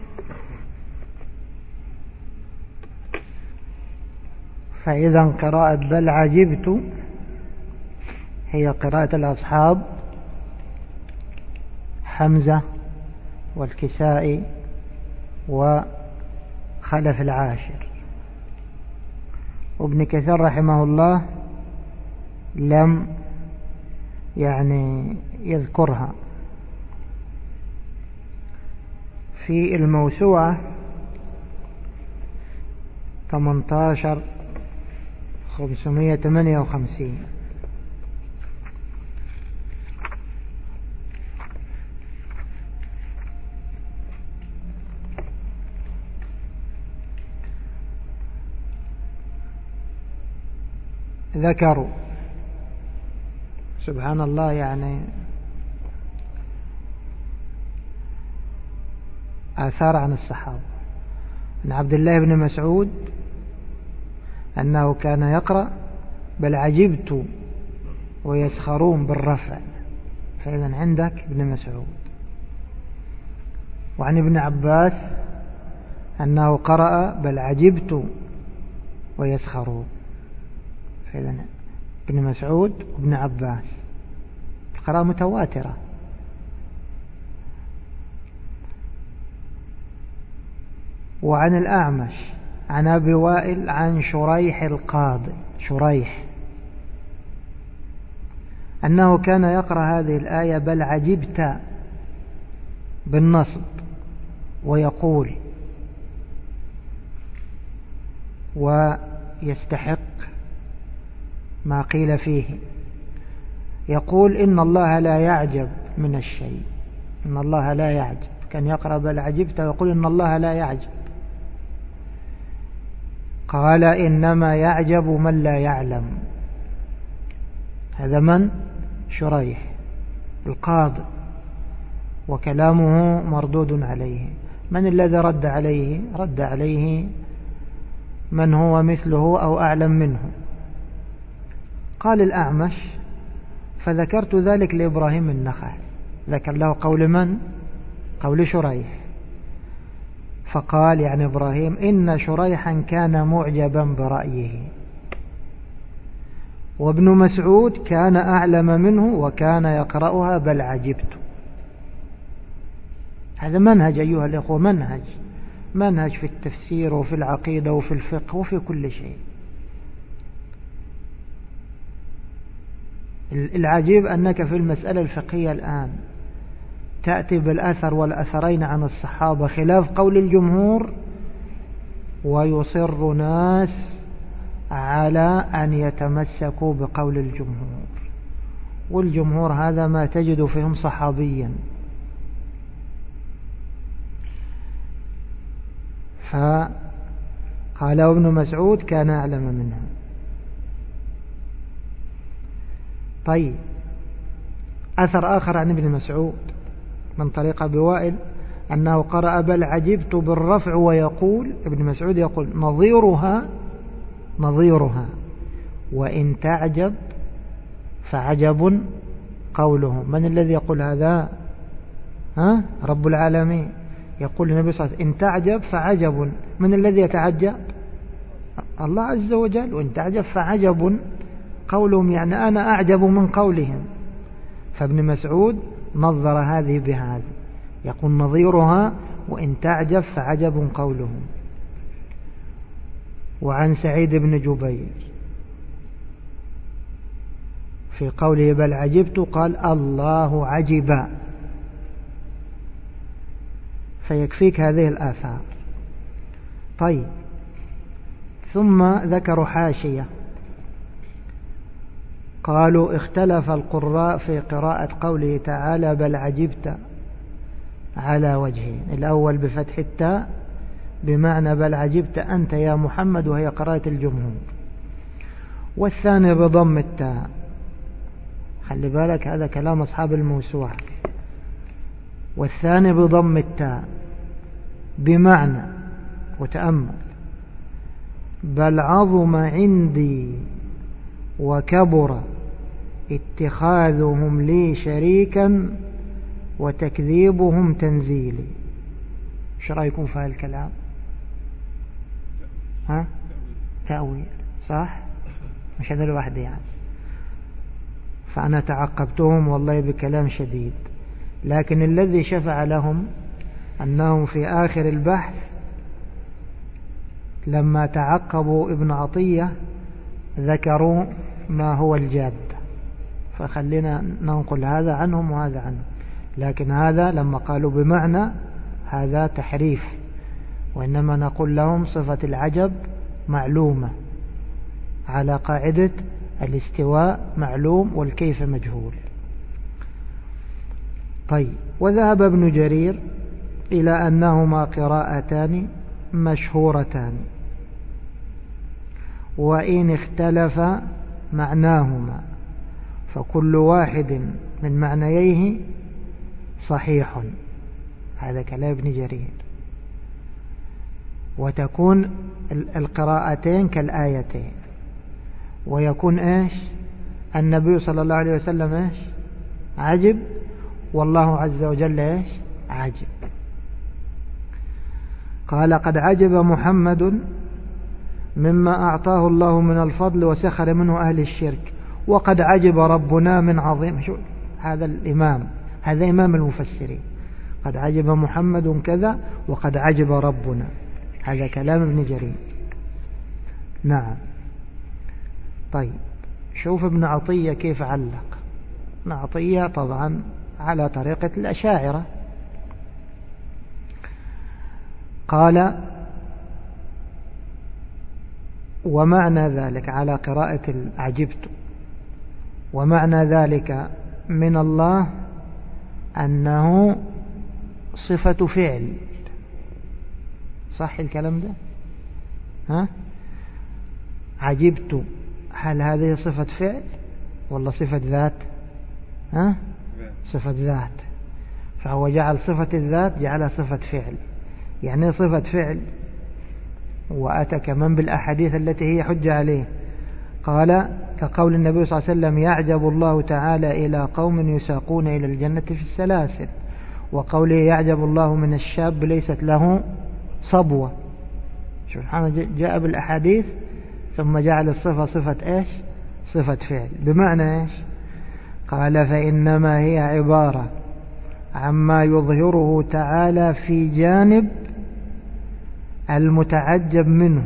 A: فإذا قراءة بل عجبت هي قراءة الأصحاب حمزة والكسائي وخلف العاشر. وابن كثير رحمه الله لم يعني يذكرها. في الموسوعة ثمانية عشر خمسمائة وثمانية وخمسين. ذكروا سبحان الله يعني آثار عن الصحابة. عن عبد الله بن مسعود أنه كان يقرأ بل عجبت ويسخرون بالرفع، فإذا عندك ابن مسعود. وعن ابن عباس أنه قرأ بل عجبت ويسخرون، فإذا ابن مسعود وابن عباس القراءة متواترة. وعن الأعمش عن أبي وائل عن شريح القاضي شريح أنه كان يقرأ هذه الآية بل عجبت بالنصب ويقول ويستحق ما قيل فيه، يقول إن الله لا يعجب من الشيء، إن الله لا يعجب. كان يقرأ بل عجبت ويقول إن الله لا يعجب. قال إنما يعجب من لا يعلم. هذا من؟ شريح القاضي، وكلامه مردود عليه. من الذي رد عليه؟ رد عليه من هو مثله أو أعلم منه. قال الأعمش فذكرت ذلك لإبراهيم النخعي، ذكر له قول من؟ قول شريح. فقال يعني إبراهيم إن شريحا كان معجبا برأيه، وابن مسعود كان أعلم منه وكان يقرأها بل عجبت. هذا منهج أيها الأخوة، منهج منهج في التفسير وفي العقيدة وفي الفقه وفي كل شيء. العجيب أنك في المسألة الفقهية الآن تأتي بالأثر والأثرين عن الصحابة خلاف قول الجمهور، ويصر ناس على أن يتمسكوا بقول الجمهور، والجمهور هذا ما تجد فيهم صحابيا. فقال ابن مسعود كان أعلم منه. طيب أثر آخر عن ابن مسعود من طريق أبي وائل أنه قرأ بل عجبت بالرفع ويقول، ابن مسعود يقول نظيرها نظيرها وإن تعجب فعجب قوله. من الذي يقول هذا؟ ها؟ رب العالمين يقول للنبي صلى الله عليه وسلم إن تعجب فعجب. من الذي يتعجب؟ الله عز وجل. وإن تعجب فعجب قولهم، يعني أنا أعجب من قولهم. فابن مسعود نظر هذه بهذا، يقول نظيرها وإن تعجب فعجب قولهم. وعن سعيد بن جبير في قوله بل عجبت قال الله عجب. فيكفيك هذه الآثار. طيب ثم ذكروا حاشية، قالوا اختلف القراء في قراءة قوله تعالى بل عجبت على وجهين. الأول بفتح التاء بمعنى بل عجبت أنت يا محمد، وهي قراءة الجمهور، والثاني بضم التاء. خلي بالك هذا كلام أصحاب الموسوعة. والثاني بضم التاء بمعنى، وتأمل، بل عظم عندي وكبر اتخاذهم لي شريكا وتكذيبهم تنزيلي. ايش رأيكم في هذا الكلام؟ ها؟ تأويل صح؟ مش هذا الواحد يعني. فأنا تعقبتهم والله بكلام شديد، لكن الذي شفع لهم أنهم في آخر البحث لما تعقبوا ابن عطية ذكروا ما هو الجاد، فخلينا ننقل هذا عنهم وهذا عنهم. لكن هذا لما قالوا بمعنى هذا تحريف، وإنما نقول لهم صفة العجب معلومة على قاعدة الاستواء معلوم والكيف مجهول. طيب، وذهب ابن جرير إلى أنهما قراءتان مشهورتان، وإن اختلف معناهما فكل واحد من معنييه صحيح. هذا كلام ابن جرير. وتكون القراءتين كالآيتين، ويكون إيش النبي صلى الله عليه وسلم إيش عجب، والله عز وجل إيش عجب. قال قد عجب محمد مما أعطاه الله من الفضل وسخر منه أهل الشرك، وقد عجب ربنا من عظيم. شو هذا الإمام، هذا إمام المفسرين. قد عجب محمد كذا وقد عجب ربنا، هذا كلام ابن جرير. نعم. طيب، شوف ابن عطية كيف علق. ابن عطية طبعا على طريقة الأشاعرة. قال ومعنى ذلك على قراءة عجبت، ومعنى ذلك من الله أنه صفة فعل. صح الكلام ده؟ ها؟ عجبت، هل هذه صفة فعل ولا صفة ذات؟ ها؟ صفة ذات. فهو جعل صفة الذات جعلها صفة فعل. يعني صفة فعل، وأتى كمان بالأحاديث التي هي حجة عليه. قال كقول النبي صلى الله عليه وسلم يعجب الله تعالى إلى قوم يساقون إلى الجنة في السلاسل، وقوله يعجب الله من الشاب ليست له صبوة. سبحانه، جاء بالأحاديث ثم جعل الصفة صفة إيش؟ صفة فعل. بمعنى إيش؟ قال فإنما هي عبارة عما يظهره تعالى في جانب المتعجب منه،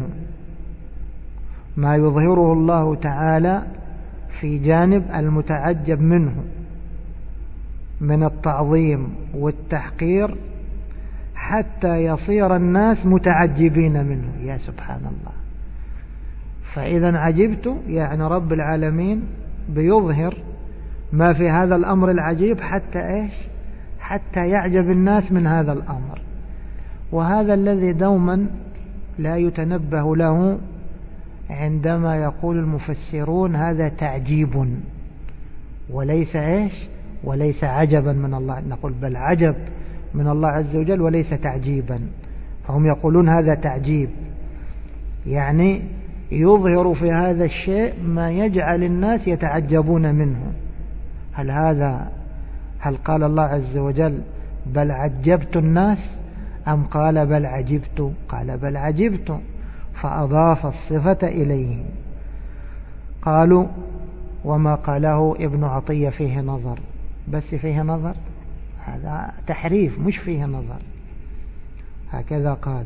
A: ما يظهره الله تعالى في جانب المتعجب منه من التعظيم والتحقير، حتى يصير الناس متعجبين منه. يا سبحان الله. فإذا عجبت يعني رب العالمين بيظهر ما في هذا الأمر العجيب حتى إيش؟ حتى يعجب الناس من هذا الأمر. وهذا الذي دوما لا يتنبه له عندما يقول المفسرون هذا تعجيب وليس إيش؟ وليس عجبا من الله. نقول بل عجب من الله عز وجل وليس تعجيبا. فهم يقولون هذا تعجيب، يعني يظهر في هذا الشيء ما يجعل الناس يتعجبون منه. هل هذا هل قال الله عز وجل بل عجبت الناس، أم قال بل عجبت؟ قال بل عجبت، فأضاف الصفة إليه. قالوا وما قاله ابن عطية فيه نظر. بس فيه نظر، هذا تحريف مش فيه نظر، هكذا قال.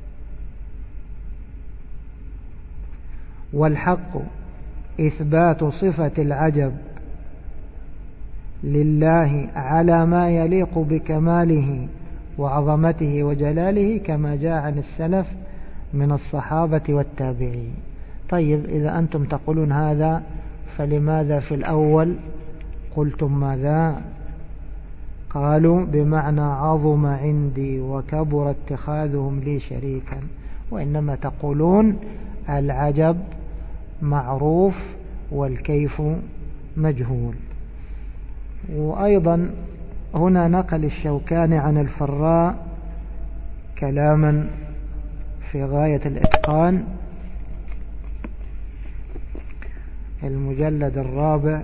A: والحق إثبات صفة العجب لله على ما يليق بكماله وعظمته وجلاله، كما جاء عن السلف من الصحابة والتابعين. طيب، إذا أنتم تقولون هذا فلماذا في الأول قلتم ماذا؟ قالوا بمعنى عظم عندي وكبر اتخاذهم لي شريكا. وإنما تقولون العجب معروف والكيف مجهول. وأيضا هنا نقل الشوكاني عن الفراء كلاما في غاية الإتقان، المجلد الرابع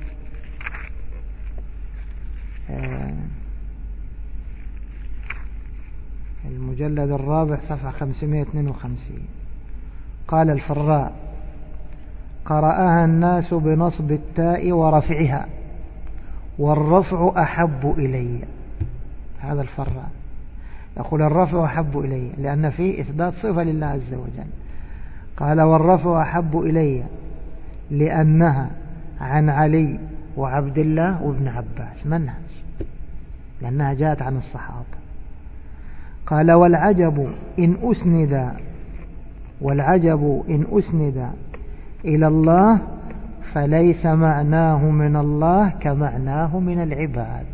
A: المجلد الرابع صفحة خمسمائة واثنين وخمسين. قال الفراء قرأها الناس بنصب التاء ورفعها، والرفع أحب إلي. هذا الفراء يقول الرفع أحب إلي لأن فيه إثبات صفة لله عز وجل. قال والرفع أحب إلي لأنها عن علي وعبد الله وابن عباس منهج، لأنها جاءت عن الصحابة. قال والعجب إن أسند والعجب إن أسند إلى الله فليس معناه من الله كمعناه من العباد.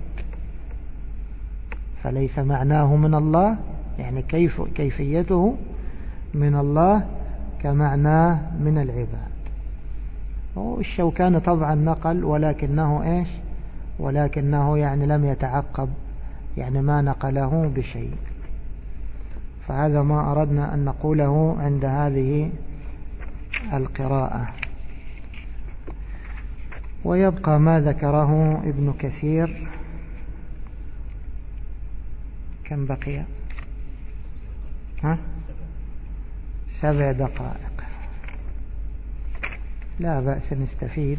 A: فليس معناه من الله يعني كيف كيفيته من الله كمعناه من العباد. والشوكاني طبعا نقل ولكنه إيش ولكنه يعني لم يتعقب يعني ما نقله بشيء. فهذا ما أردنا أن نقوله عند هذه القراءة. ويبقى ما ذكره ابن كثير. كم بقي؟ ها؟ سبع دقائق. لا بأس نستفيد.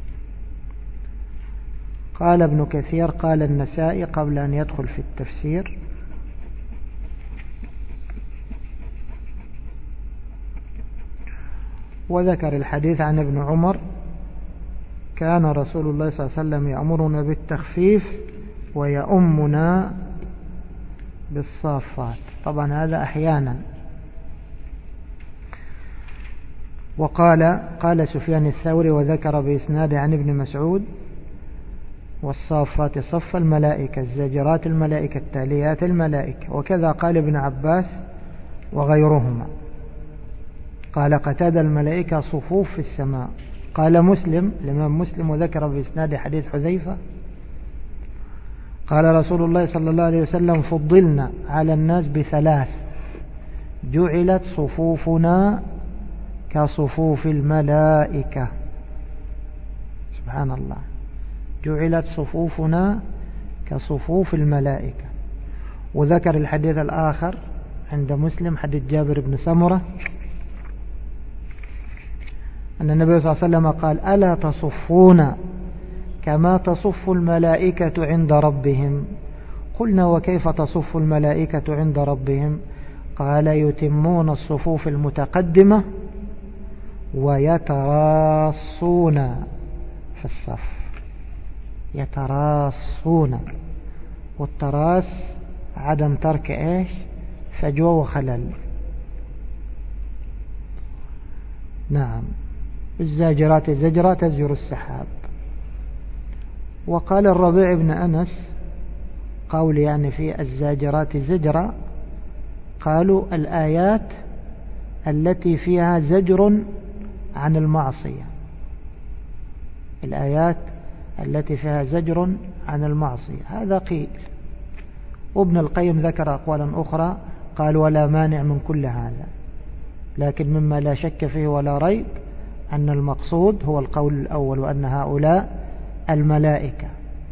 A: قال ابن كثير قال النسائي قبل أن يدخل في التفسير: وذكر الحديث عن ابن عمر: كان رسول الله صلى الله عليه وسلم يأمرنا بالتخفيف ويؤمنا بالصافات. طبعا هذا أحيانا. وقال قال سفيان الثوري وذكر بإسناد عن ابن مسعود: والصافات صف الملائكة، الزاجرات الملائكة، التاليات الملائكة. وكذا قال ابن عباس وغيرهما. قال قتادة: الملائكة صفوف في السماء. قال مسلم الإمام مسلم وذكر بإسناد حديث حذيفة: قال رسول الله صلى الله عليه وسلم: فضلنا على الناس بثلاث: جعلت صفوفنا كصفوف الملائكة. سبحان الله، جعلت صفوفنا كصفوف الملائكة. وذكر الحديث الآخر عند مسلم حديث جابر بن سمرة أن النبي صلى الله عليه وسلم قال: ألا تصفون كما تصف الملائكة عند ربهم؟ قلنا: وكيف تصف الملائكة عند ربهم؟ قال: يتمون الصفوف المتقدمة ويتراصون في الصف. يتراصون، والتراص عدم ترك ايش فجوة وخلل. نعم. الزاجرات زجرة تزجر السحاب. وقال الربيع بن أنس قول يعني في الزاجرات زجرة، قالوا: الآيات التي فيها زجر عن المعصية. الآيات التي فيها زجر عن المعصية، هذا قيل. وابن القيم ذكر أقوالا أخرى قال: ولا مانع من كل هذا، لكن مما لا شك فيه ولا ريب أن المقصود هو القول الأول، وأن هؤلاء الملائكة.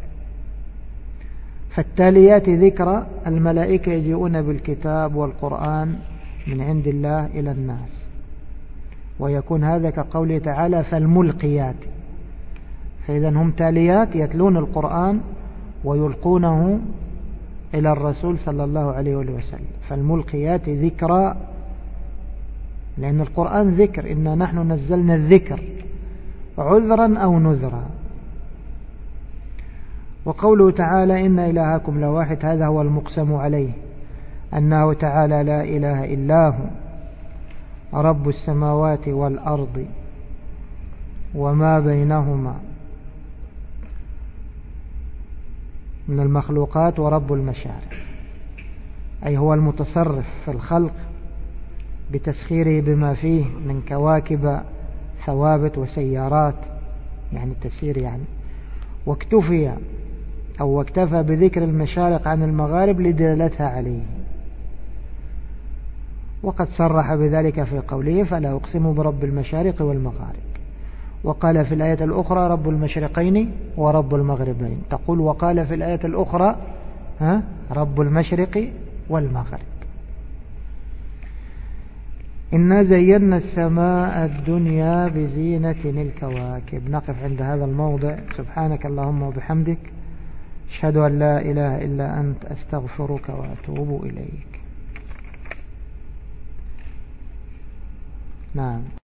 A: فالتاليات ذكر الملائكة يجيئون بالكتاب والقرآن من عند الله إلى الناس، ويكون هذا كقوله تعالى: فالملقيات. فإذا هم تاليات يتلون القرآن ويلقونه إلى الرسول صلى الله عليه وسلم. فالملقيات ذكرى، لأن القرآن ذكر: إنا نحن نزلنا الذكر عذرا أو نذرا. وقوله تعالى: إن إلهكم لواحد، هذا هو المقسم عليه، أنه تعالى لا إله إلا هو رب السماوات والأرض وما بينهما من المخلوقات ورب المشارق، أي هو المتصرف في الخلق بتسخيره بما فيه من كواكب ثوابت وسيارات، يعني التسيير يعني. واكتفي أو واكتفى بذكر المشارق عن المغارب لدلالتها عليه. وقد صرح بذلك في قوله: فلا أقسم برب المشارق والمغارب. وقال في الآية الأخرى: رب المشرقين ورب المغربين. تقول: وقال في الآية الأخرى: ها رب المشرق والمغرب. إنا زينا السماء الدنيا بزينة الكواكب. نقف عند هذا الموضع. سبحانك اللهم وبحمدك، أشهد أن لا إله إلا أنت، أستغفرك وأتوب إليك. نعم.